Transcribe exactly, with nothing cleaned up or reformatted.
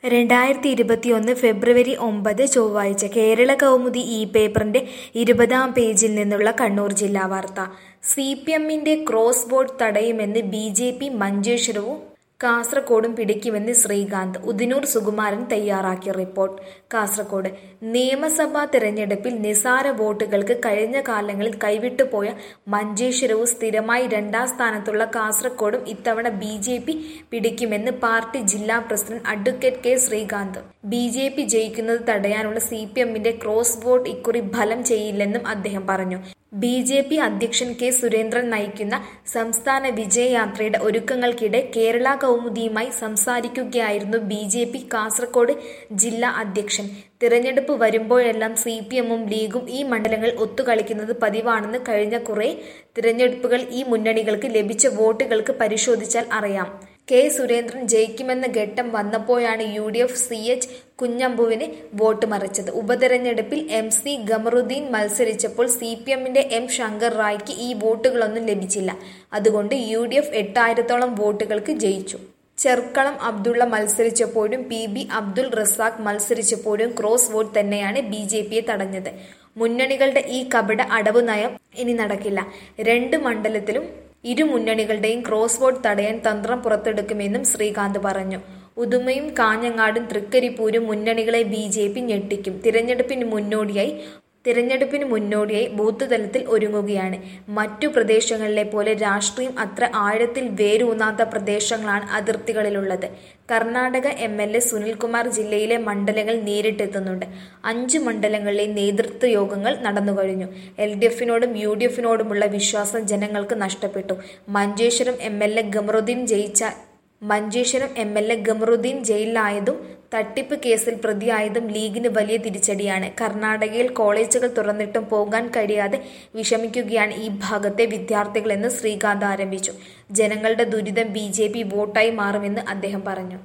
രണ്ടായിരത്തി ഇരുപത്തിയൊന്ന് ഫെബ്രുവരി ഒമ്പത് ചൊവ്വാഴ്ച കേരള കൗമുദി ഈ പേപ്പറിന്റെ ഇരുപതാം പേജിൽ നിന്നുള്ള കണ്ണൂർ ജില്ലാ വാർത്ത. സി പി എമ്മിന്റെ ക്രോസ് വോട്ട് തടയുമെന്ന് ബി ജെ പി മഞ്ചേശ്വരവും കാസർകോടും പിടിക്കുമെന്ന് ശ്രീകാന്ത്. ഉദിനൂർ സുകുമാരൻ തയ്യാറാക്കിയ റിപ്പോർട്ട്. കാസർകോട് നിയമസഭാ തെരഞ്ഞെടുപ്പിൽ നിസാര വോട്ടുകൾക്ക് കഴിഞ്ഞ കാലങ്ങളിൽ കൈവിട്ടുപോയ മഞ്ചേശ്വരവും സ്ഥിരമായി രണ്ടാം സ്ഥാനത്തുള്ള കാസർകോടും ഇത്തവണ ബി ജെ പി പിടിക്കുമെന്ന് പാർട്ടി ജില്ലാ president advocate K Srikanth. B J P ജയിക്കുന്നത് തടയാനുള്ള സി പി എമ്മിന്റെ ക്രോസ് വോട്ട് ഇക്കുറി ഫലം ചെയ്യില്ലെന്നും അദ്ദേഹം പറഞ്ഞു. ബി ജെ പി അധ്യക്ഷൻ കെ സുരേന്ദ്രൻ നയിക്കുന്ന സംസ്ഥാന വിജയയാത്രയുടെ ഒരുക്കങ്ങൾക്കിടെ കേരള കൗമുദിയുമായി സംസാരിക്കുകയായിരുന്നു ബി ജെ പി കാസർകോട് ജില്ലാ അധ്യക്ഷൻ. തിരഞ്ഞെടുപ്പ് വരുമ്പോഴെല്ലാം സി പി എമ്മും ലീഗും ഈ മണ്ഡലങ്ങൾ ഒത്തുകളിക്കുന്നത് പതിവാണെന്ന് കഴിഞ്ഞ കുറെ തിരഞ്ഞെടുപ്പുകൾ ഈ മുന്നണികൾക്ക് ലഭിച്ച വോട്ടുകൾക്ക് പരിശോധിച്ചാൽ അറിയാം. കെ സുരേന്ദ്രൻ ജയിക്കുമെന്ന ഘട്ടം വന്നപ്പോഴാണ് U D F C H കുഞ്ഞമ്പുവിന് വോട്ട് മറിച്ചത്. ഉപതെരഞ്ഞെടുപ്പിൽ എം സി ഖമറുദ്ദീൻ മത്സരിച്ചപ്പോൾ സി പി എമ്മിന്റെ എം ശങ്കർ റായ്ക്ക് ഈ വോട്ടുകളൊന്നും ലഭിച്ചില്ല. അതുകൊണ്ട് യു ഡി എഫ് എട്ടായിരത്തോളം വോട്ടുകൾക്ക് ജയിച്ചു. ചെർക്കളം അബ്ദുള്ള മത്സരിച്ചപ്പോഴും പി ബി അബ്ദുൾ റസാഖ് മത്സരിച്ചപ്പോഴും ക്രോസ് വോട്ട് തന്നെയാണ് ബി ജെ പിയെ തടഞ്ഞത്. മുന്നണികളുടെ ഈ കപട അടവ് നയം ഇനി നടക്കില്ല. രണ്ട് മണ്ഡലത്തിലും ഇരു മുന്നണികളുടെയും ക്രോസ് വോട്ട് തടയാൻ തന്ത്രം പുറത്തെടുക്കുമെന്നും ശ്രീകാന്ത് പറഞ്ഞു. ഉദുമയും കാഞ്ഞങ്ങാടും തൃക്കരിപ്പൂരും മുന്നണികളെ ബി ജെ പി ഞെട്ടിക്കും. തിരഞ്ഞെടുപ്പിന് മുന്നോടിയായി തിരഞ്ഞെടുപ്പിന് മുന്നോടിയായി ബൂത്ത് തലത്തിൽ ഒരുങ്ങുകയാണ്. മറ്റു പ്രദേശങ്ങളിലെ പോലെ രാഷ്ട്രീയം അത്ര ആഴത്തിൽ വേരൂന്നാത്ത പ്രദേശങ്ങളാണ് അതിർത്തികളിലുള്ളത്. Karnataka M L A Sunilkumar ജില്ലയിലെ മണ്ഡലങ്ങൾ നേരിട്ടെത്തുന്നുണ്ട്. അഞ്ച് മണ്ഡലങ്ങളിലെ നേതൃത്വ യോഗങ്ങൾ നടന്നുകഴിഞ്ഞു. എൽ ഡി എഫിനോടും യു ഡി എഫിനോടുമുള്ള വിശ്വാസം ജനങ്ങൾക്ക് നഷ്ടപ്പെട്ടു. Manjeshwaram M L A Qamaruddin ജയിച്ച Manjeshwaram M L A Qamaruddin ജയിലിലായതും തട്ടിപ്പ് കേസിൽ പ്രതിയായതും ലീഗിന് വലിയ തിരിച്ചടിയാണ്. കർണാടകയിൽ കോളേജുകൾ തുറന്നിട്ടും പോകാൻ കഴിയാതെ വിഷമിക്കുകയാണ് ഈ ഭാഗത്തെ വിദ്യാർത്ഥികളെന്ന് ശ്രീകാന്ത് ആരംഭിച്ചു. ജനങ്ങളുടെ ദുരിതം ബി ജെ പി വോട്ടായി മാറുമെന്ന് അദ്ദേഹം പറഞ്ഞു.